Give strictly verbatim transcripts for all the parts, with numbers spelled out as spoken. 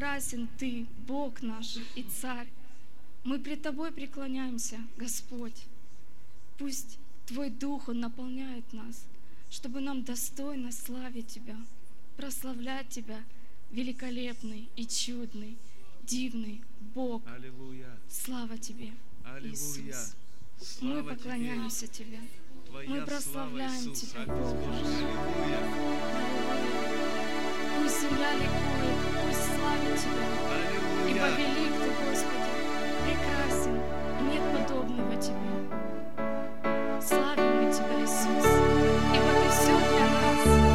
прекрасен Ты, Бог наш и Царь. Мы пред Тобой преклоняемся, Господь. Пусть Твой Дух, Он наполняет нас, чтобы нам достойно славить Тебя, прославлять Тебя, великолепный и чудный, дивный Бог. Аллилуйя. Слава Тебе, Аллилуйя. Иисус. Слава Мы поклоняемся Тебе. Твоя Мы слава, прославляем Иисус. Тебя, Аллилуйя. Бог наш. Аллилуйя. Пусть земля ликует, пусть славит Тебя. Ибо Аллилуйя. велик Ты, Господи, прекрасен, и нет подобного Тебе. Славим мы Тебя, Иисус, ибо Ты все для нас.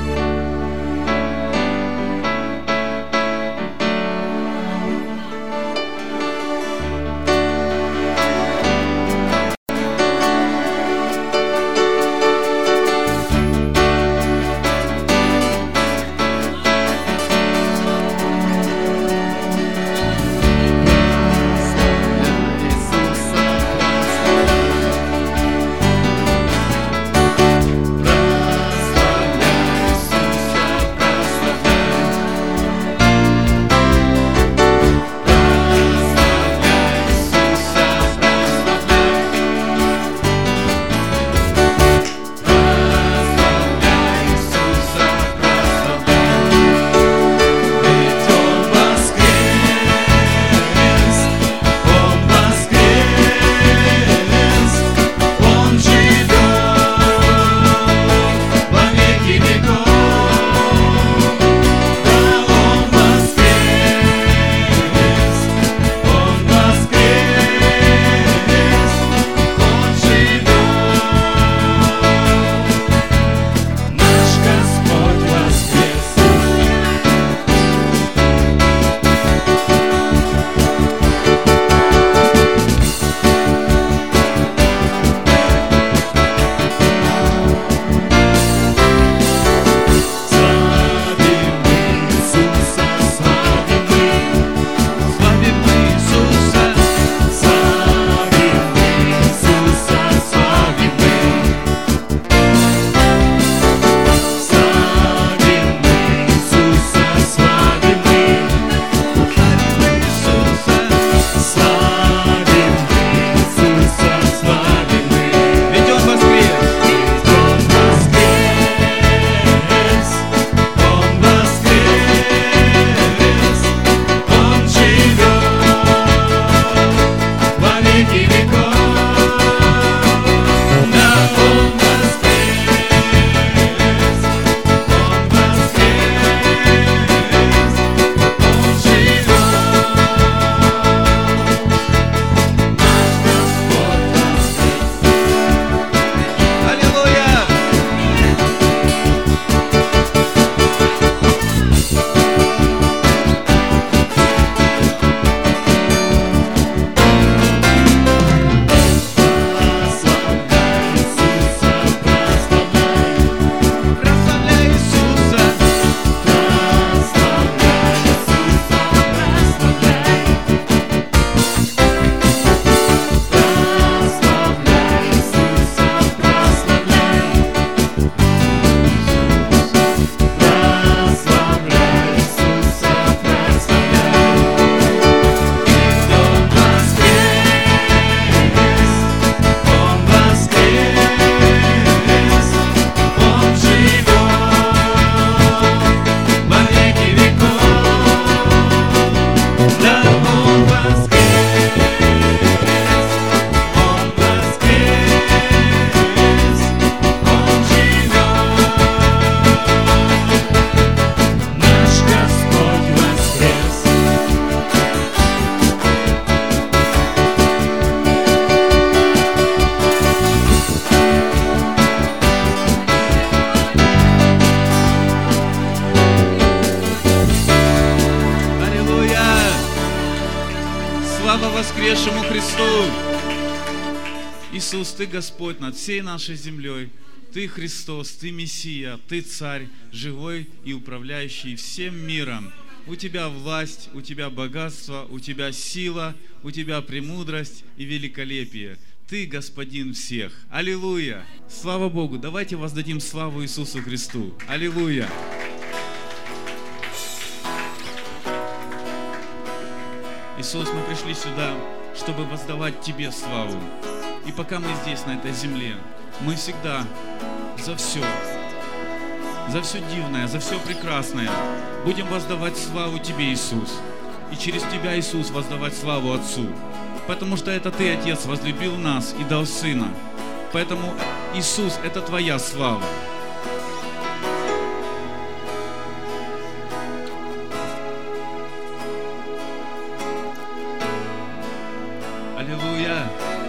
воскресшему Христу! Иисус, Ты Господь над всей нашей землей. Ты Христос, Ты Мессия, Ты Царь, живой и управляющий всем миром. У Тебя власть, у Тебя богатство, у Тебя сила, у Тебя премудрость и великолепие. Ты Господин всех. Аллилуйя! Слава Богу! Давайте воздадим славу Иисусу Христу. Аллилуйя! Иисус, мы пришли сюда, чтобы воздавать Тебе славу. И пока мы здесь, на этой земле, мы всегда за все, за все дивное, за все прекрасное будем воздавать славу Тебе, Иисус. И через Тебя, Иисус, воздавать славу Отцу. Потому что это Ты, Отец, возлюбил нас и дал Сына. Поэтому, Иисус, это Твоя слава. Аллилуйя!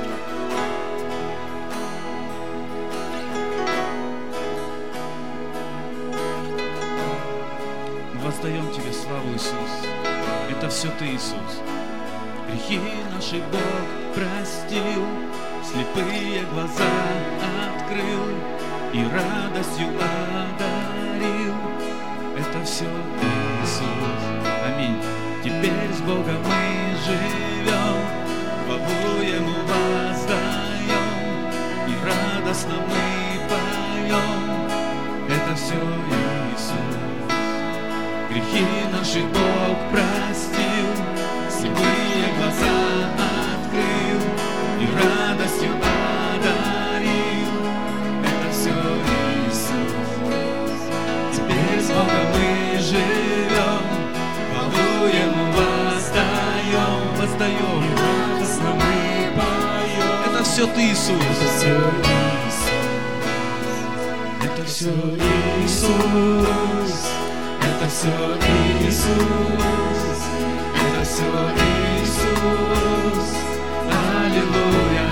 Мы воздаем Тебе славу, Иисус. Это все Ты, Иисус. Грехи наши Бог простил, слепые глаза открыл и радостью одарил. Это все Иисус. Аминь. Теперь с Богом мы живем, хвалу Ему воздаем и радостно мы поем. Это все Иисус. Грехи наши Бог простил, слепые глаза открыл и радостью одарил. Это все Иисус. Теперь с Богом мы живем, хвалу Ему воздаем, воздаем, и радостно мы поем. Это все Ты, Иисус. Это все Иисус. Это все Иисус. Это все Иисус. Аллилуйя.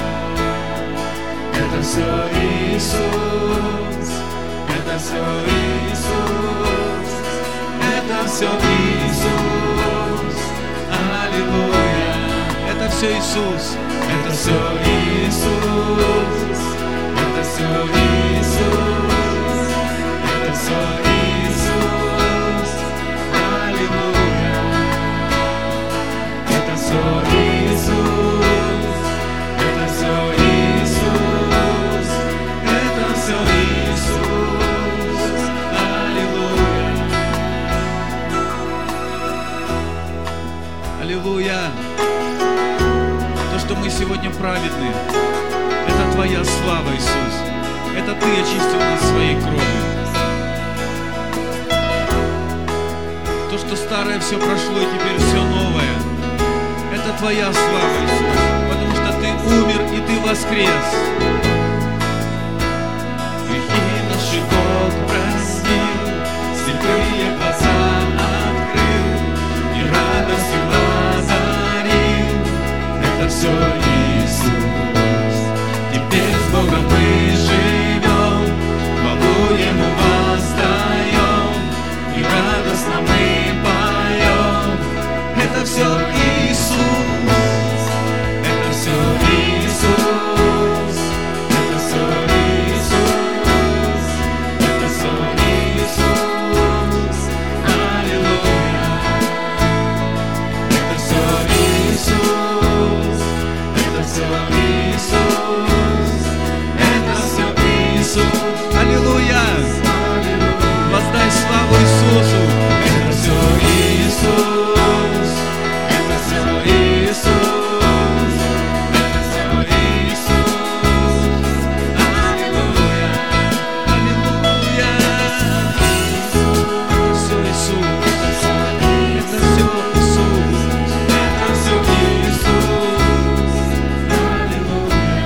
Это все Иисус. Это все Иисус. Это все Иисус. Аллилуйя. Это все Иисус. Это все Иисус. Это все Иисус. Это все Иисус. Аллилуйя. Это все Иисус. Это все Иисус. Это все Иисус. Аллилуйя. Аллилуйя. То, что мы сегодня праведны, это Твоя слава, Иисус. Это Ты очистил нас своей кровью. То, что старое все прошло и теперь все новое, это Твоя слава, Иисус. Потому что Ты умер и Ты воскрес. Грехи наши Бог простил, слепые глаза открыл и радостью озарил. Это все Иисус. Теперь с Богом мы живем, хвалу Ему воздаем и радостно мы поем. Это все Иисус. Это все Иисус. Это все Иисус. Это все Иисус. Аллилуйя. Это все Иисус. Это все Иисус. Это все Иисус. Аллилуйя. Воздай славу Иисусу. Это все Иисус. Это все Иисус. Это все Иисус. Аллилуйя. Аллилуйя. Это все Иисус. Это все Иисус. Это все Иисус. Аллилуйя.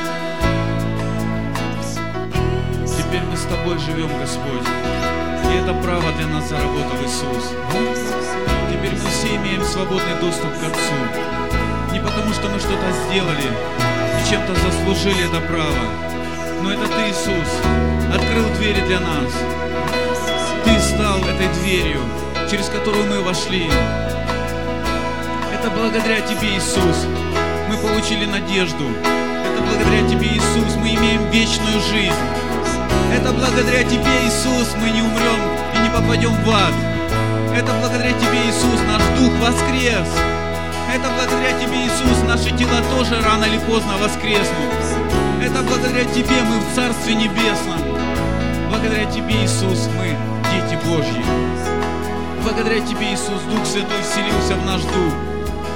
Теперь мы с Тобой живем, Господь. И это право для нас заработал Иисус. Теперь мы все имеем свободный доступ к Отцу. Не потому, что мы что-то сделали и чем-то заслужили это право, но это Ты, Иисус, открыл двери для нас. Ты стал этой дверью, через которую мы вошли. Это благодаря Тебе, Иисус, мы получили надежду. Это благодаря Тебе, Иисус, мы имеем вечную жизнь. Это благодаря Тебе, Иисус, мы не умрем и не попадем в ад. Это благодаря Тебе, Иисус, наш дух воскрес. Это благодаря Тебе, Иисус, наши тела тоже рано или поздно воскреснут. Это благодаря Тебе мы в Царстве Небесном. Благодаря Тебе, Иисус, мы дети Божьи. Благодаря Тебе, Иисус, Дух Святой вселился в наш дух.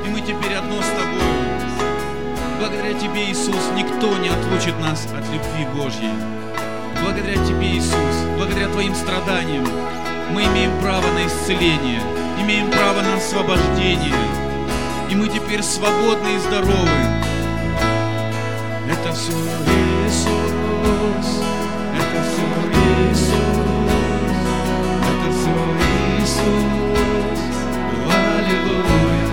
И мы теперь одно с Тобой. Благодаря Тебе, Иисус, никто не отлучит нас от любви Божьей. Благодаря Тебе, Иисус, благодаря Твоим страданиям мы имеем право на исцеление, имеем право на освобождение. И мы теперь свободны и здоровы. Это все Иисус, это все Иисус, это все Иисус, аллилуйя.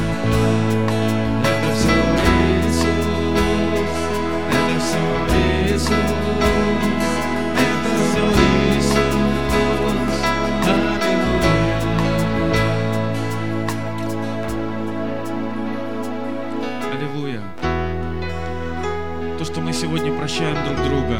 Это все Иисус, это все Иисус, это все Иисус, аллилуйя. Аллилуйя. То, что мы сегодня прощаем друг друга,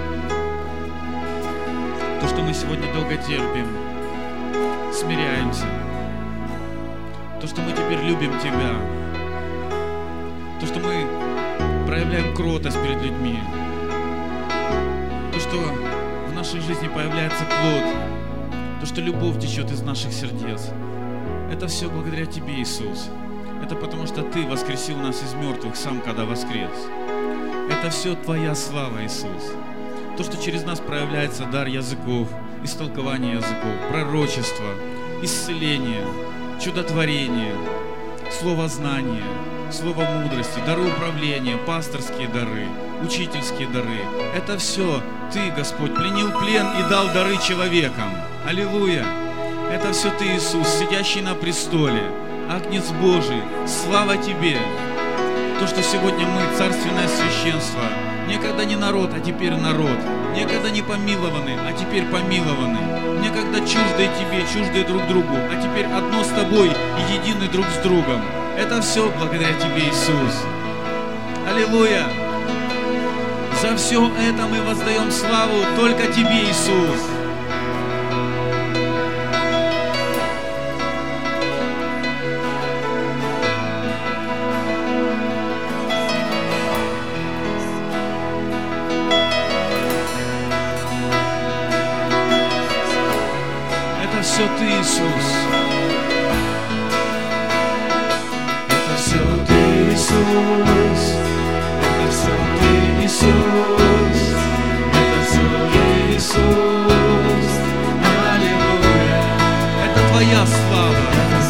то, что мы сегодня долго терпим, смиряемся, то, что мы теперь любим Тебя, то, что мы проявляем кротость перед людьми, то, что в нашей жизни появляется плод, то, что любовь течет из наших сердец, это все благодаря Тебе, Иисус. Это потому, что Ты воскресил нас из мертвых сам, когда воскрес. Это все Твоя слава, Иисус. То, что через нас проявляется дар языков, истолкование языков, пророчество, исцеление, чудотворение, слово знания, слово мудрости, дары управления, пасторские дары, учительские дары. Это все Ты, Господь, пленил плен и дал дары человекам. Аллилуйя! Это все Ты, Иисус, сидящий на престоле, Агнец Божий. Слава Тебе! То, что сегодня мы, царственное священство, некогда не народ, а теперь народ, некогда не помилованы, а теперь помилованы, некогда чуждые Тебе, чуждые друг другу, а теперь одно с Тобой и едины друг с другом. Это все благодаря Тебе, Иисус. Аллилуйя! За все это мы воздаем славу только Тебе, Иисус. Это все Ты, Иисус. Это все Ты, Иисус. Это все Ты, Иисус. Это все Иисус. Аллилуйя. Это Твоя слава.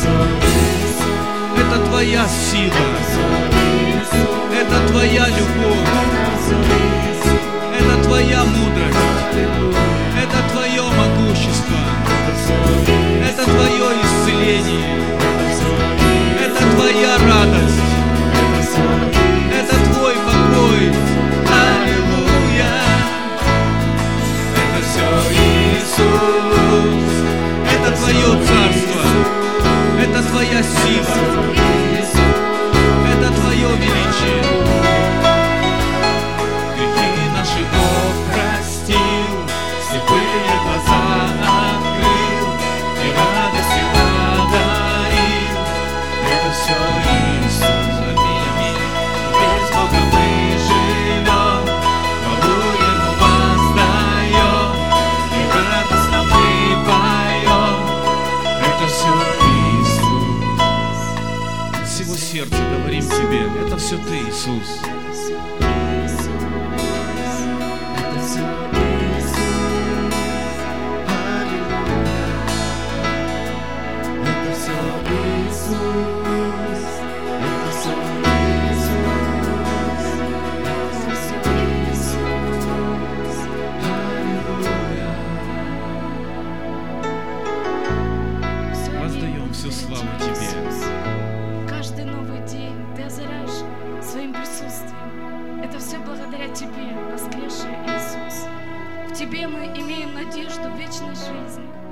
Это Твоя сила. Это Твоя любовь. Это Твоя мудрость. Это Твое могущество. Это Твое исцеление. Это Твоя радость. Это Твой покой. Аллилуйя. Это все Иисус. Это Твое царство. Это Твоя сила. Это Твое величие. Грехи наши Бог простил, слепые глаза открыл и радость подарил. Это все Иисус. Аминь, аминь. Без Бога мы живем, хвалу Ему воздаем и радостно мы поем. Это все Иисус. От всего сердца говорим Тебе, это все Ты, Иисус. Воздаем всю славу Тебе. Каждый новый день Ты озаряешь своим присутствием. Это все благодаря Тебе, воскресший Иисус. В Тебе мы имеем надежду вечной жизни.